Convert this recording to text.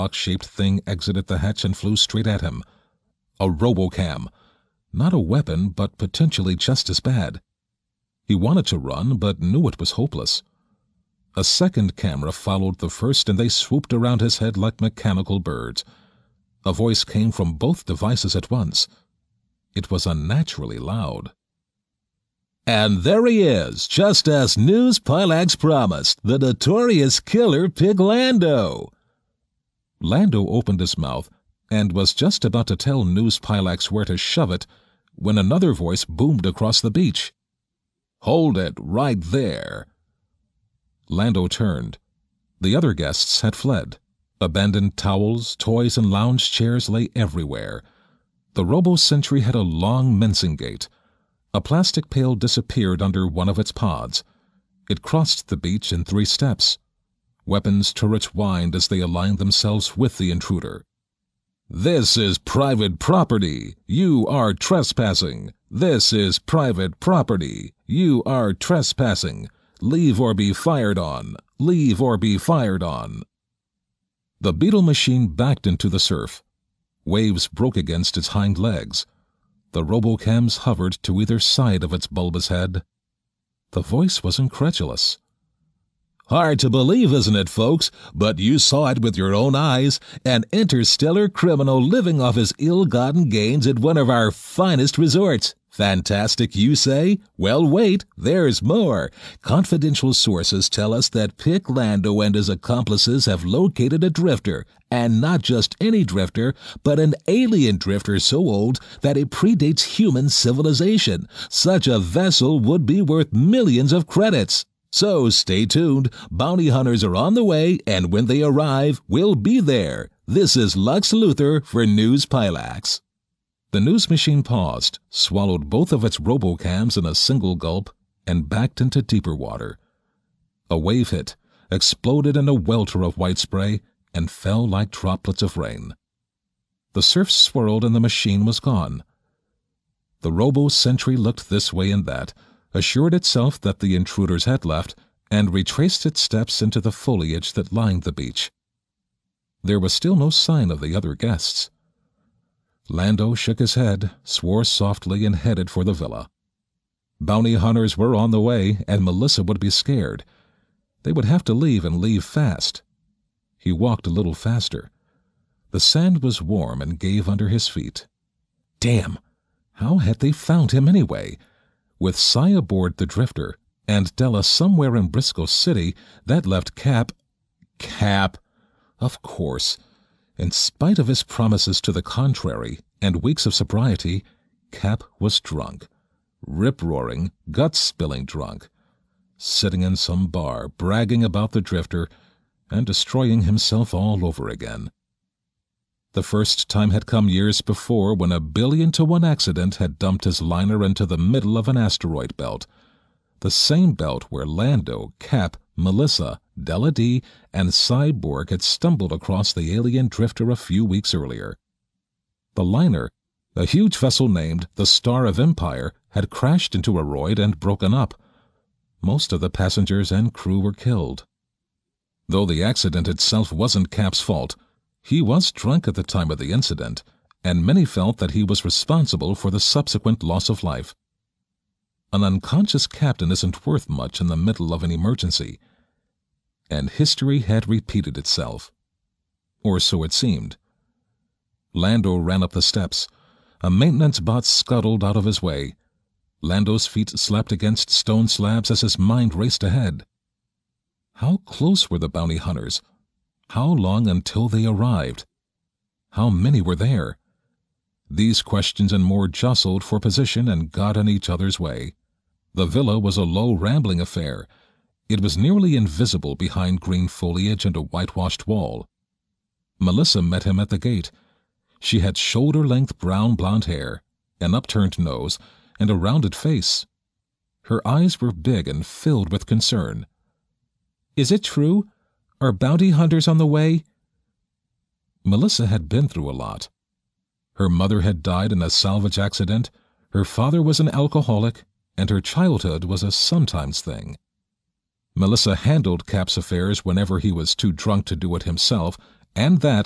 box-shaped thing exited the hatch and flew straight at him. A RoboCam. Not a weapon, but potentially just as bad. He wanted to run, but knew it was hopeless. A second camera followed the first, and they swooped around his head like mechanical birds. A voice came from both devices at once. It was unnaturally loud. And there he is, just as Newspilax promised, the notorious killer Pig Lando. Lando opened his mouth and was just about to tell Newspilax where to shove it when another voice boomed across the beach. "Hold it right there." Lando turned. The other guests had fled. Abandoned towels, toys, and lounge chairs lay everywhere. The Robo-Sentry had a long mincing gait. A plastic pail disappeared under one of its pods. It crossed the beach in 3 steps. Weapons turrets whined as they aligned themselves with the intruder. "This is private property. You are trespassing. This is private property. You are trespassing. Leave or be fired on. Leave or be fired on." The Beetle machine backed into the surf. Waves broke against its hind legs. The RoboCams hovered to either side of its bulbous head. The voice was incredulous. "Hard to believe, isn't it, folks? But you saw it with your own eyes. An interstellar criminal living off his ill-gotten gains at one of our finest resorts. Fantastic, you say? Well, wait, there's more. Confidential sources tell us that Pig Lando and his accomplices have located a drifter, and not just any drifter, but an alien drifter so old that it predates human civilization. Such a vessel would be worth millions of credits. So stay tuned. Bounty hunters are on the way, and when they arrive, we'll be there. This is Lux Luthor for Newspilax. The news machine paused, swallowed both of its RoboCams in a single gulp, and backed into deeper water. A wave hit, exploded in a welter of white spray, and fell like droplets of rain. The surf swirled and the machine was gone. The Robo-Sentry looked this way and that, assured itself that the intruders had left, and retraced its steps into the foliage that lined the beach. There was still no sign of the other guests. Lando shook his head, swore softly, and headed for the villa. Bounty hunters were on the way, and Melissa would be scared. They would have to leave and leave fast. He walked a little faster. The sand was warm and gave under his feet. Damn! How had they found him anyway? With Cy aboard the drifter, and Della somewhere in Briscoe City, that left Cap... Cap! Of course. In spite of his promises to the contrary and weeks of sobriety, Cap was drunk. Rip-roaring, gut-spilling drunk. Sitting in some bar, bragging about the drifter, and destroying himself all over again. The first time had come years before when 1,000,000,000 accident had dumped his liner into the middle of an asteroid belt. The same belt where Lando, Cap, Melissa, Della D, and Cyborg had stumbled across the alien drifter a few weeks earlier. The liner, a huge vessel named the Star of Empire, had crashed into a roid and broken up. Most of the passengers and crew were killed. Though the accident itself wasn't Cap's fault, he was drunk at the time of the incident, and many felt that he was responsible for the subsequent loss of life. An unconscious captain isn't worth much in the middle of an emergency. And history had repeated itself. Or so it seemed. Lando ran up the steps. A maintenance bot scuttled out of his way. Lando's feet slapped against stone slabs as his mind raced ahead. How close were the bounty hunters? How long until they arrived? How many were there? These questions and more jostled for position and got in each other's way. The villa was a low, rambling affair. It was nearly invisible behind green foliage and a whitewashed wall. Melissa met him at the gate. She had shoulder-length brown blonde hair, an upturned nose, and a rounded face. Her eyes were big and filled with concern. "Is it true? Are bounty hunters on the way?" Melissa had been through a lot. Her mother had died in a salvage accident, her father was an alcoholic, and her childhood was a sometimes thing. Melissa handled Cap's affairs whenever he was too drunk to do it himself, and that